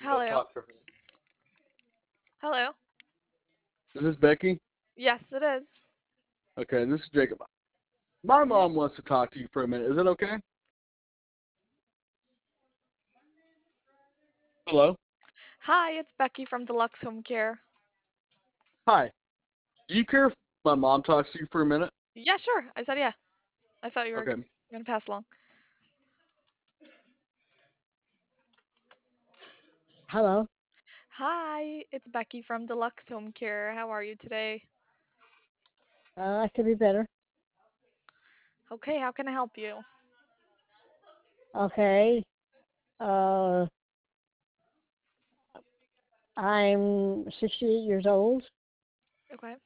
Hello. Talk for her. Hello. Is this Becky? Yes, it is. Okay, this is Jacob. My Mhm. mom wants to talk to you for a minute. Is it okay? Hello? Hi, it's Becky from Deluxe Home Care. Hi. Do you care if my mom talks to you for a minute? Yeah, sure. I said yeah. I thought you were Okay. gonna pass along. Hello. Hi, it's Becky from Deluxe Home Care. How are you today? I could be better. Okay, how can I help you? Okay. Uh, I'm 68 years old. Okay.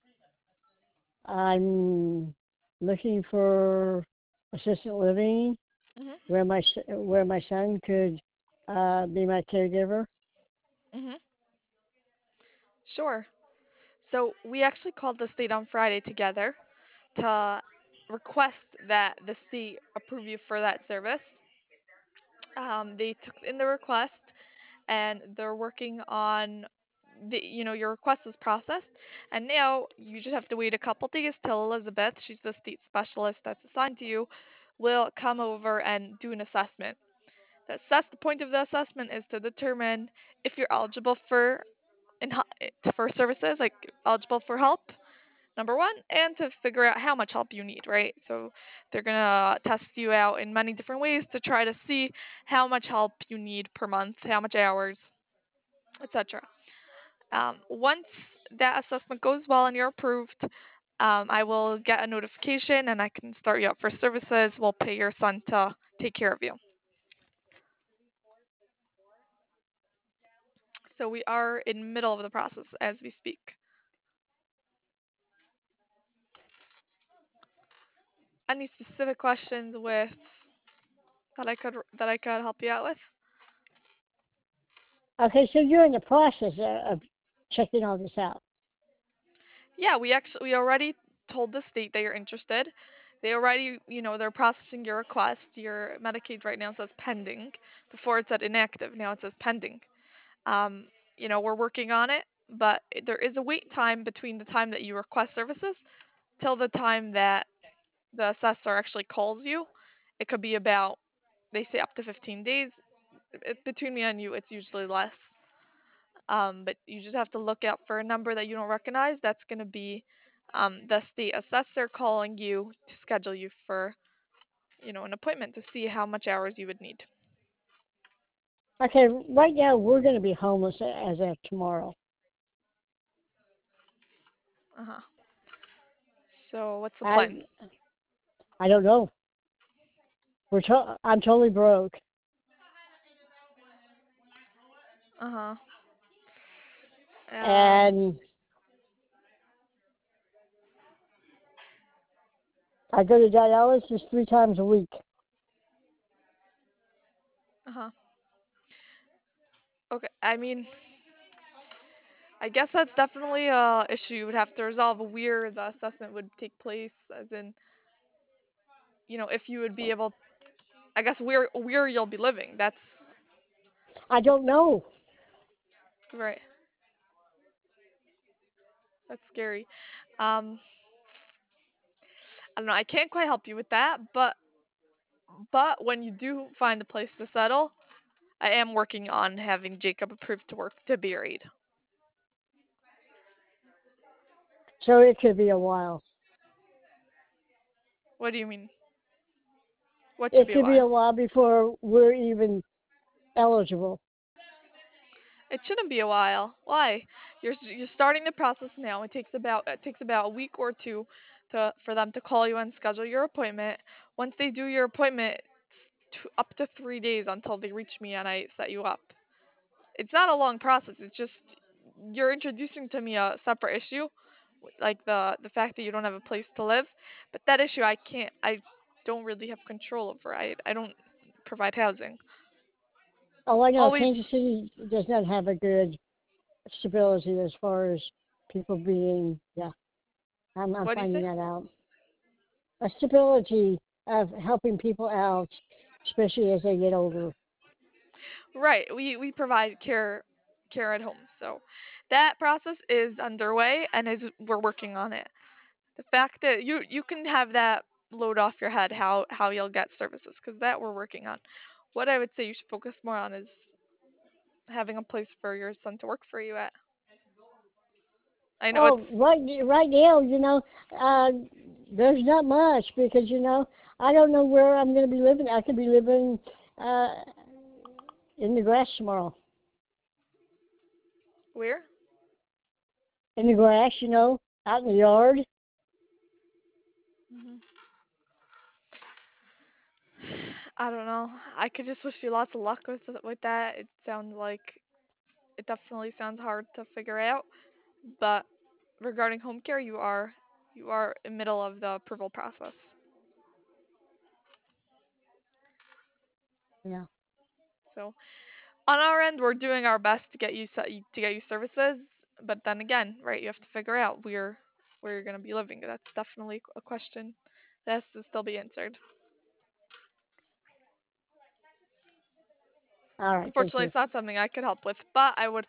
I'm looking for assisted living Mhm. where my son could be my caregiver. Mhm. Sure. So we actually called the state on Friday together to request that the state approve you for that service. They took in the request and they're working on your request was processed, and now you just have to wait a couple days till Elizabeth, she's the state specialist that's assigned to you, will come over and do an assessment. The point of the assessment is to determine if you're eligible for services, like eligible for help, number one, and to figure out how much help you need, right? So they're gonna test you out in many different ways to try to see how much help you need per month, how much hours, etc. Once that assessment goes well and you're approved, I will get a notification and I can start you up for services. We'll pay your son to take care of you. So we are in the middle of the process as we speak. Any specific questions with that I could help you out with? Okay, so you're in the process of checking all this out. Yeah, we already told the state that you're interested. They already, they're processing your request. Your Medicaid right now says pending. Before it said inactive, now it says pending. Um, we're working on it, but there is a wait time between the time that you request services till the time that the assessor actually calls you. It could be about, they say up to 15 days. Between me and you, it's usually less. But you just have to look out for a number that you don't recognize. That's going to be the state assessor calling you to schedule you for, an appointment to see how much hours you would need. Okay, right now we're going to be homeless as of tomorrow. Uh-huh. So what's the I plan? I don't know. I'm totally broke. Uh-huh. Um, And I go to dialysis 3 times a week. uh-huh. Okay, I mean, I guess that's definitely a issue you would have to resolve where the assessment would take place, as in, if you would be able, I guess where you'll be living. I don't know. Right. That's scary. Um, I don't know. I can't quite help you with that, but when you do find a place to settle, I am working on having Jacob approved to work to be married. So it could be a while. What do you mean? What should It be a could be a while? while before we're even eligible. It shouldn't be a while. Why? You're starting the process now. It takes about a week or two to for them to call you and schedule your appointment. Once they do your appointment, it's up to 3 days until they reach me and I set you up. It's not a long process. It's just you're introducing to me a separate issue, like the fact that you don't have a place to live. But that issue I don't really have control over. I don't provide housing. Oh, I know. Always. Kansas City does not have a good stability as far as people being. Yeah, I'm What do you finding say? that out. A stability of helping people out, especially as they get older. Right. We provide care at home. So that process is underway and is we're working on it. The fact that you can have that load off your head how you'll get services because that we're working on. What I would say you should focus more on is having a place for your son to work for you at. I know Oh, it's right now, uh, there's not much because I don't know where I'm going to be living. I could be living uh, in the grass tomorrow. where? In the grass, out in the yard. Hmm. I don't know. I could just wish you lots of luck with that. It definitely sounds hard to figure out, but regarding home care, you are in middle of the approval process. Yeah. So on our end, we're doing our best to get you services, but then again, right, you have to figure out where you're gonna be living. That's definitely a question that has to still be answered. All right. Thank Unfortunately, you. it's not something I could help with, but I would